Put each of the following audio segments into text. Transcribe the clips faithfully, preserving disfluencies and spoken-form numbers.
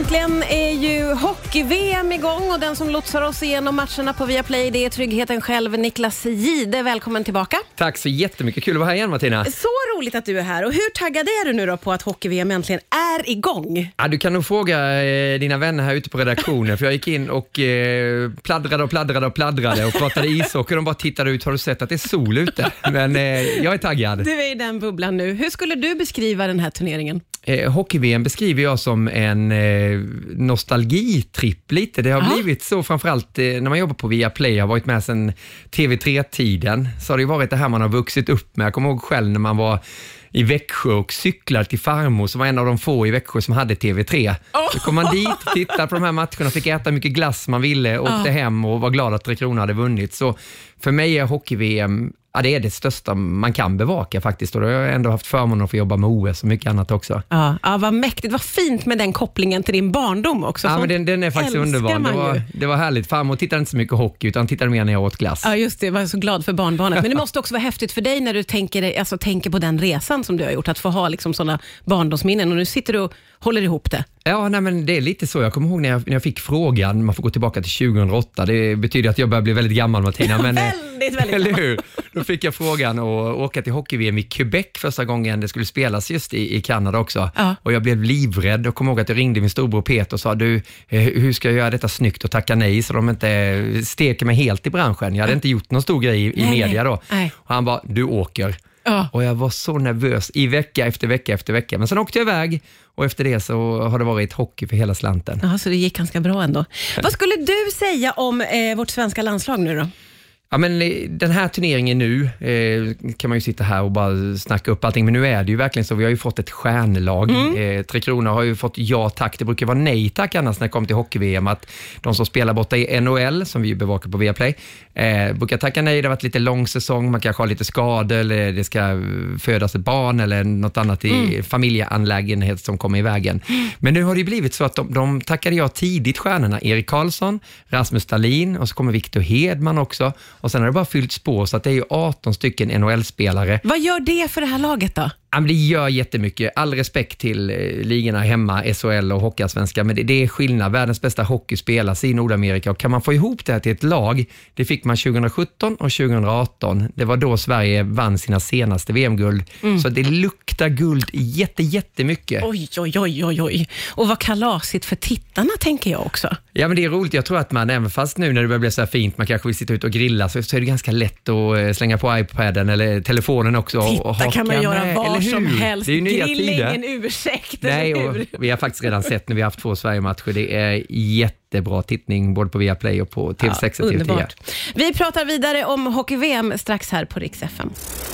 Äntligen är ju hockey-V M igång och den som lotsar oss igenom matcherna på Viaplay, det är tryggheten själv, Niklas Jihde. Välkommen tillbaka. Tack så jättemycket, kul att vara här igen, Martina. Så roligt att du är här. Och hur taggad är du nu då på att hockey-V M äntligen är igång? Ja, du kan nog fråga eh, dina vänner här ute på redaktionen, för jag gick in och eh, pladdrade och pladdrade och pladdrade och pratade ishockey. De bara tittade ut, har du sett att det är sol ute? Men eh, jag är taggad. Du är i den bubblan nu. Hur skulle du beskriva den här turneringen? Eh, Hockey-V M beskriver jag som en eh, nostalgitripp lite. Det har Aha. blivit så, framförallt eh, när man jobbar på Viaplay, har varit med sedan T V tre-tiden, så har det varit det här man har vuxit upp med. Jag kommer ihåg själv när man var i Växjö och cyklade till farmor, som var en av de få i Växjö som hade T V tre. Oh. Så kom man dit, tittade på de här matcherna, fick äta mycket glass man ville, åkte oh. hem och var glad att Tre Kronor hade vunnit. Så för mig är hockey-V M, ja, det är det största man kan bevaka faktiskt, och då har jag ändå haft förmånen att få jobba med O S och mycket annat också. Ja, ja, vad mäktigt, vad fint med den kopplingen till din barndom också. Ja, men den, den är faktiskt underbar. Det var, det var härligt. Farmor tittade inte så mycket hockey utan tittade mer när jag åt glass. Ja, just det, jag var så glad för barnbarnet. Men det måste också vara häftigt för dig när du tänker, alltså, tänker på den resan som du har gjort, att få ha liksom sådana barndomsminnen, och nu sitter du och håller ihop det. Ja, nej, men det är lite så. Jag kommer ihåg när jag, när jag fick frågan, man får gå tillbaka till tjugohundraåtta. Det betyder att jag börjar bli väldigt gammal, Martina. Ja, men, väldigt, väldigt eller hur? Då fick jag frågan att åka till hockey-V M i Quebec första gången det skulle spelas just i, i Kanada också. Ja. Och jag blev livrädd och kom ihåg att jag ringde min storbror Peter och sa, du, hur ska jag göra detta snyggt och tacka nej så de inte steker mig helt i branschen. Jag hade inte gjort någon stor grej i, i media då. Nej. Och han bara, du åker. Ja. Och jag var så nervös i vecka efter vecka efter vecka. Men sen åkte jag iväg och efter det så har det varit hockey för hela slanten. Ja, så det gick ganska bra ändå. Vad skulle du säga om eh, vårt svenska landslag nu då? Ja, men den här turneringen nu eh, kan man ju sitta här och bara snacka upp allting, men nu är det ju verkligen så, vi har ju fått ett stjärnlag. Mm. Eh, Tre Kronor har ju fått ja tack, det brukar vara nej tack annars när det kommer till hockey-V M, att de som spelar borta i N H L, som vi bevakar på Viaplay, eh, brukar tacka nej, det har varit lite lång säsong, man kanske har lite skador eller det ska födas ett barn eller något annat i mm. familjeanlägenhet som kommer i vägen. Mm. Men nu har det blivit så att de, de tackade ja tidigt stjärnorna, Erik Karlsson, Rasmus Dahlin och så kommer Victor Hedman också. Och sen har det bara fyllt spår så att det är ju arton stycken N H L-spelare. Vad gör det för det här laget då? Ja, det gör jättemycket. All respekt till eh, ligorna hemma, S H L och Hockeyallsvenskan, men det, det är skillnad. Världens bästa hockey spelas i Nordamerika, och kan man få ihop det här till ett lag, det fick man tjugohundrasjutton och tjugohundraarton. Det var då Sverige vann sina senaste V M-guld. Mm. Så det luktar guld jätte, jättemycket. Oj, oj, oj, oj, oj. Och vad kalasigt för tittarna, tänker jag också. Ja, men det är roligt. Jag tror att man, även fast nu när det börjar bli så här fint, man kanske vill sitta ut och grilla, så, så är det ganska lätt att slänga på iPaden eller telefonen också. Titta, och haka kan man göra med, var som helst. Det är ju nya Grill tider. Ingen ursäkt. Nej, och vi har faktiskt redan sett när vi har haft två Sverige-matcher. Det är jättebra tittning både på Viaplay och på T V sex ja, och T V tio. Vi pratar vidare om hockey-V M strax här på Rix F M.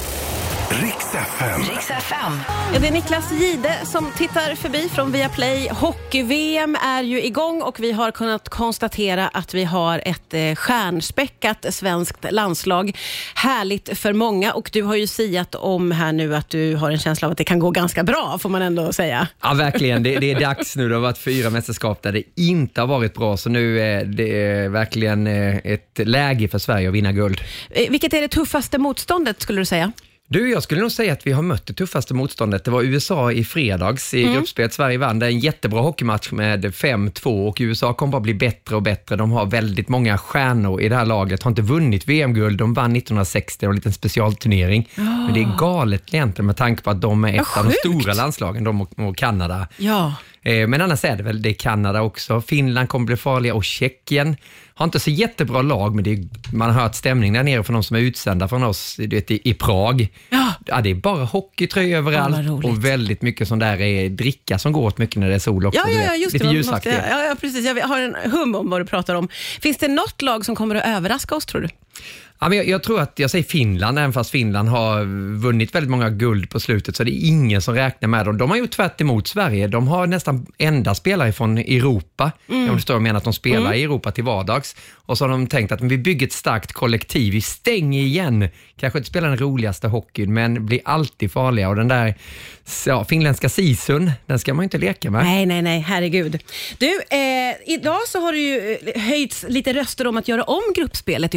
Rix F M. Rix F M. Ja, det är Niklas Jihde som tittar förbi från Viaplay. Hockey-V M är ju igång och vi har kunnat konstatera att vi har ett eh, stjärnspäckat svenskt landslag. Härligt för många, och du har ju siat om här nu att du har en känsla av att det kan gå ganska bra, får man ändå säga. Ja, verkligen. Det, det är dags nu. Det har varit fyra mästerskap där det inte har varit bra, så nu är det verkligen ett läge för Sverige att vinna guld. Eh, vilket är det tuffaste motståndet, skulle du säga? Du, jag skulle nog säga att vi har mött det tuffaste motståndet. Det var U S A i fredags i mm. gruppspelet. Sverige vann. Det är en jättebra hockeymatch med fem två, och U S A kommer bara bli bättre och bättre. De har väldigt många stjärnor i det här laget. Har inte vunnit V M-guld. De vann nittonhundrasextio, en liten specialturnering. Oh. Men det är galet egentligen med tanke på att de är ett av de stora landslagen, de och, och Kanada. Ja. Men annars är det väl det är Kanada också. Finland kommer bli farliga, och Tjeckien har inte så jättebra lag, men det är, man har hört stämning där nere från de som är utsända från oss, du vet, i, i Prag. Ja. Ja, det är bara hockeytröja överallt, ja, och väldigt mycket sån där är dricka som går åt mycket när det är sol också. Ja, ja, ja, just lite det. Måste, ja, ja, precis. Jag har en hum om vad du pratar om. Finns det något lag som kommer att överraska oss, tror du? Ja, men jag, jag tror att jag säger Finland, även fast Finland har vunnit väldigt många guld på slutet, så det är ingen som räknar med dem. De har gjort tvärt emot Sverige. De har nästan enda spelare från Europa. Mm. Jag förstår, jag menar att de spelar mm. i Europa till vardags. Och så har de tänkt att vi bygger ett starkt kollektiv. Vi stänger igen. Kanske inte spelar den roligaste hockeyn, men blir alltid farliga. Och den där ja, finländska sisun, den ska man ju inte leka med. Nej, nej, nej, herregud. Du, eh, idag så har det ju höjts lite röster om att göra om gruppspelet i hockey-V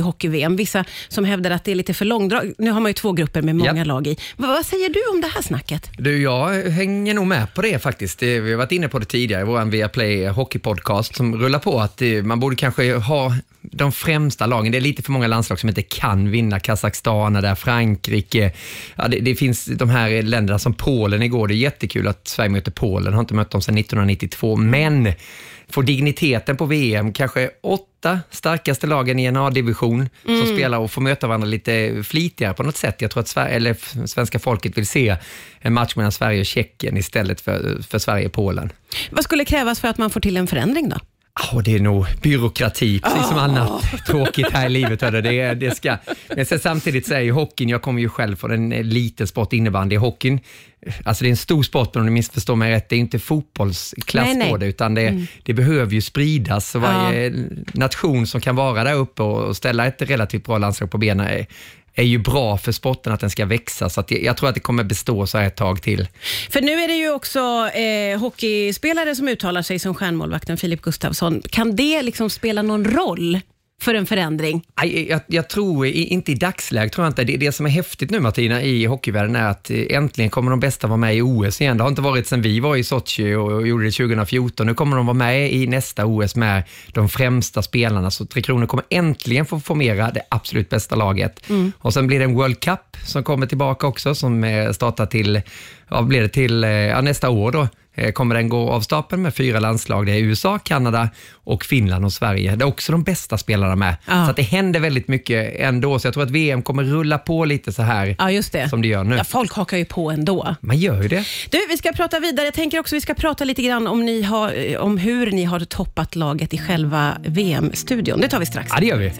V M. Vissa som hävdar att det är lite för långdrag. Nu har man ju två grupper med många Yep. lag i. Vad, vad säger du om det här snacket? Du, jag hänger nog med på det faktiskt. Vi har varit inne på det tidigare i vår Viaplay hockeypodcast som rullar på att man borde kanske ha de främsta lagen. Det är lite för många landslag som inte kan vinna. Kazakstan, där Frankrike. Ja, det, det finns de här länderna som Polen igår. Det är jättekul att Sverige möter Polen. Har inte mött dem sedan nittonhundranittiotvå. Men får digniteten på V M, kanske åtta starkaste lagen i en A-division mm. som spelar och får möta varandra lite flitigare på något sätt. Jag tror att Sverige, eller svenska folket vill se en match mellan Sverige och Tjeckien istället för, för Sverige och Polen. Vad skulle krävas för att man får till en förändring då? Oh, det är nog byråkrati, precis oh. som annat tråkigt här i livet. Det, det ska. Men sen samtidigt säger hockeyn, jag kommer ju själv från en liten sport innebandy. Hockeyn, alltså det är en stor sport, om du missförstår mig rätt. Det är inte fotbollsklass nej, nej. på det, utan det, mm. det behöver ju spridas. Så varje ja. nation som kan vara där uppe och ställa ett relativt bra landslag på benen är, är ju bra för sporten att den ska växa. Så att jag, jag tror att det kommer bestå så här ett tag till. För nu är det ju också eh, hockeyspelare som uttalar sig som stjärnmålvakten Filip Gustafsson. Kan det liksom spela någon roll för en förändring? Jag, jag, jag tror inte i dagsläget, tror jag inte. Det, det som är häftigt nu, Martina, i hockeyvärlden är att äntligen kommer de bästa vara med i O S igen. Det har inte varit sedan vi var i Sochi och gjorde det tjugohundrafjorton. Nu kommer de vara med i nästa O S med de främsta spelarna. Så Tre Kronor kommer äntligen få formera det absolut bästa laget. Mm. Och sen blir det en World Cup som kommer tillbaka också, som startar till, ja, blir det till ja, nästa år då. Kommer den gå av stapeln med fyra landslag. Det är U S A, Kanada och Finland och Sverige. Det är också de bästa spelarna med. Ja. Så att det händer väldigt mycket ändå. Så jag tror att V M kommer rulla på lite så här ja, just det. som det gör nu. Ja, folk hakar ju på ändå. Man gör ju det. Du, vi ska prata vidare. Jag tänker också vi ska prata lite grann om, ni har, om hur ni har toppat laget i själva V M-studion. Det tar vi strax. Ja, det gör vi.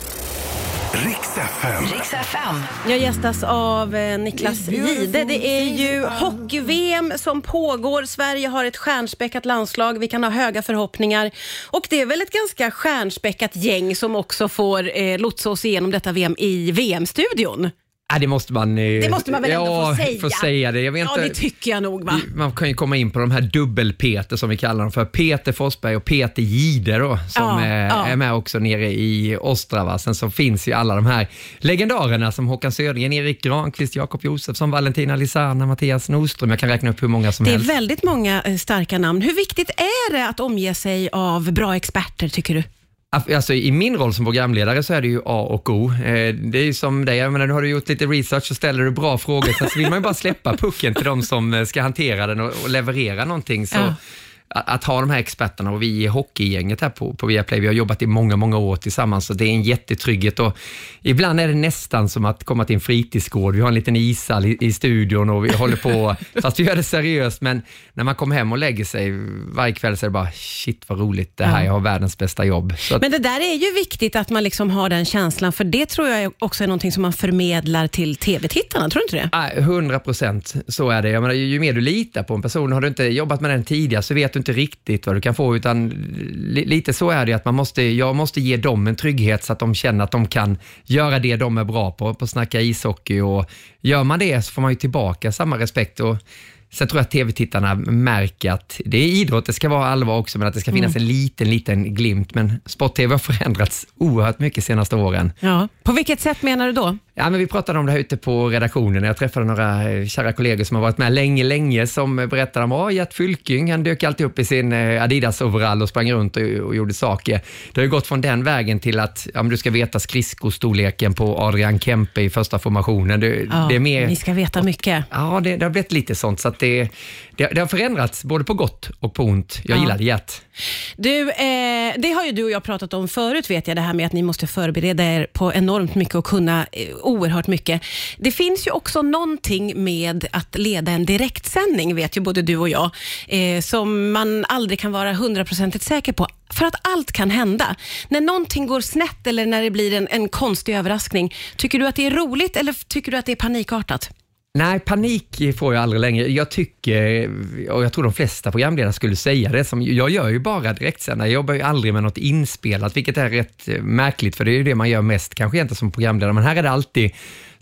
Riks F M. Riks F M. Jag gästas av eh, Niklas Jihde. Det är ju hockey-V M som pågår. Sverige har ett stjärnspäckat landslag. Vi kan ha höga förhoppningar. Och det är väl ett ganska stjärnspäckat gäng som också får eh, lotsa oss igenom detta V M i V M-studion. Ja, det måste man, eh, det måste man väl ändå ja, få säga. Få säga det. Jag vet ja, inte, det tycker jag nog, va? Man kan ju komma in på de här dubbel-Peter som vi kallar dem för. Peter Forsberg och Peter Jihde då, som ja, är, ja. är med också nere i Ostrava. Sen så finns ju alla de här legendarerna som Håkan Södergren, Erik Granqvist, Jakob Josefsson, Valentina Lisana, Mattias Nordström. Jag kan räkna upp hur många som det helst. Det är väldigt många starka namn. Hur viktigt är det att omge sig av bra experter, tycker du? Alltså, i min roll som programledare så är det ju A och O. Det är ju som dig, jag menar, nu har du gjort lite research och ställer du bra frågor, så vill man ju bara släppa pucken till de som ska hantera den och, och leverera någonting. Så ja. att, att ha de här experterna, och vi i hockeygänget här på, på Viaplay, vi har jobbat i många, många år tillsammans, så det är en jättetrygghet. Och ibland är det nästan som att komma till en fritidsgård. Vi har en liten ishall i, i studion och vi håller på, fast vi gör det seriöst, men när man kommer hem och lägger sig varje kväll så är det bara, shit vad roligt det här, ja. Jag har världens bästa jobb. Så att, men det där är ju viktigt att man liksom har den känslan, för det tror jag också är någonting som man förmedlar till tv-tittarna, tror du inte det? hundra procent så är det. Jag menar, ju mer du litar på en person, har du inte jobbat med den tidigare så vet du inte riktigt vad du kan få, utan li- lite så är det att man måste, jag måste ge dem en trygghet så att de känner att de kan göra det de är bra på, på att snacka ishockey, och gör man det så får man ju tillbaka samma respekt. Och sen tror jag att tv-tittarna märker att det är idrott, det ska vara allvar också, men att det ska finnas mm. en liten, liten glimt. Men sport-tv har förändrats oerhört mycket senaste åren. Ja. På vilket sätt menar du då? Ja, men vi pratade om det här ute på redaktionen. Jag träffade några kära kollegor som har varit med länge, länge som berättade om att Gert Fylking, han dök alltid upp i sin Adidas-overall och sprang runt och, och gjorde saker. Det har ju gått från den vägen till att ja, men du ska veta skridskostorleken på Adrian Kempe i första formationen. Det, ja, det är mer, ni ska veta mycket. Ja, det, det har blivit lite sånt, så att det, det, det har förändrats både på gott och på ont. Jag ja. gillar det, Gert. Du, eh, det har ju du och jag pratat om förut, vet jag, det här med att ni måste förbereda er på enormt mycket och kunna eh, oerhört mycket. Det finns ju också någonting med att leda en direktsändning, vet ju både du och jag, eh, som man aldrig kan vara hundraprocentigt säker på. För att allt kan hända. När någonting går snett eller när det blir en, en konstig överraskning, tycker du att det är roligt eller tycker du att det är panikartat? Nej, panik får jag aldrig längre. Jag tycker, och jag tror de flesta programledare skulle säga det, som jag gör ju bara direktsändare. Jag jobbar ju aldrig med något inspelat, vilket är rätt märkligt, för det är ju det man gör mest kanske inte som programledare. Men här är det alltid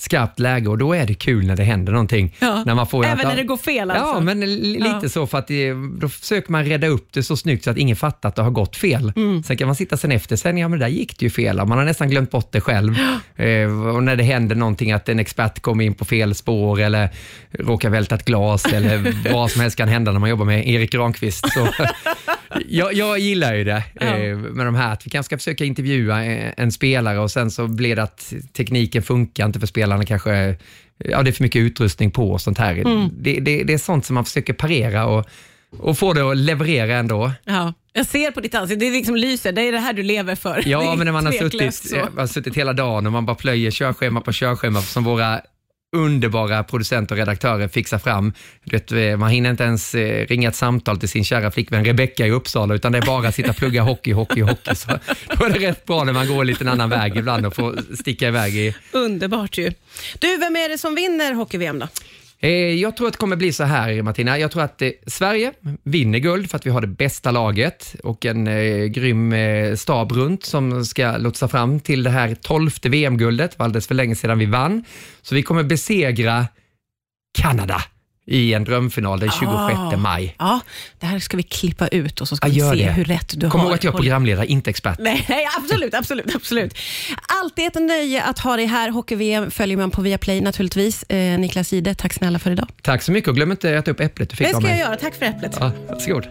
skarpt läge och då är det kul när det händer någonting. Ja. När man får Även att, när det går fel alltså. Ja, men lite Ja. så för att det, då försöker man rädda upp det så snyggt så att ingen fattar att det har gått fel. Mm. Sen kan man sitta sen efter, sen ja men där gick det ju fel. Man har nästan glömt bort det själv. Eh, och när det händer någonting att en expert kommer in på fel spår eller råkar välta ett glas eller vad som helst kan hända när man jobbar med Erik Granqvist. Så jag, jag gillar ju det Ja. eh, med de här att vi kanske ska försöka intervjua en, en spelare och sen så blir det att tekniken funkar inte för spelarna kanske. Ja, det är för mycket utrustning på och sånt här. Mm. Det, det, det är sånt som man försöker parera och, och få det att leverera ändå. Ja. Jag ser på ditt ansikte, det är liksom lyser, det är det här du lever för. Ja, men när man har suttit, så. man har suttit hela dagen och man bara plöjer körschema på körschema som våra underbara producenter och redaktörer fixar fram. Du vet, man hinner inte ens ringa ett samtal till sin kära flickvän Rebecca i Uppsala utan det är bara att sitta och plugga hockey, hockey, hockey. Så då är det rätt bra när man går lite en annan väg ibland och får sticka iväg i. Underbart ju. Du, vem är det som vinner hockey-V M då? Jag tror att det kommer bli så här, Martina. Jag tror att eh, Sverige vinner guld för att vi har det bästa laget och en eh, grym eh, stab runt som ska lotsa fram till det här tolfte V M-guldet. Det var alldeles för länge sedan vi vann. Så vi kommer besegra Kanada i en drömfinal den tjugosjätte maj. Ja, det här ska vi klippa ut och så ska Ja, vi gör se det. hur rätt du Kom har. ihåg att jag är programledare, inte expert. Nej, nej, absolut, absolut, absolut. Alltid ett nöje att ha dig här. Hockey-V M följer man på Viaplay naturligtvis. Eh, Niklas Jihde, tack snälla för idag. Tack så mycket och glöm inte att äta upp äpplet du fick Det av ska mig. jag göra, tack för äpplet. Ja, varsågod.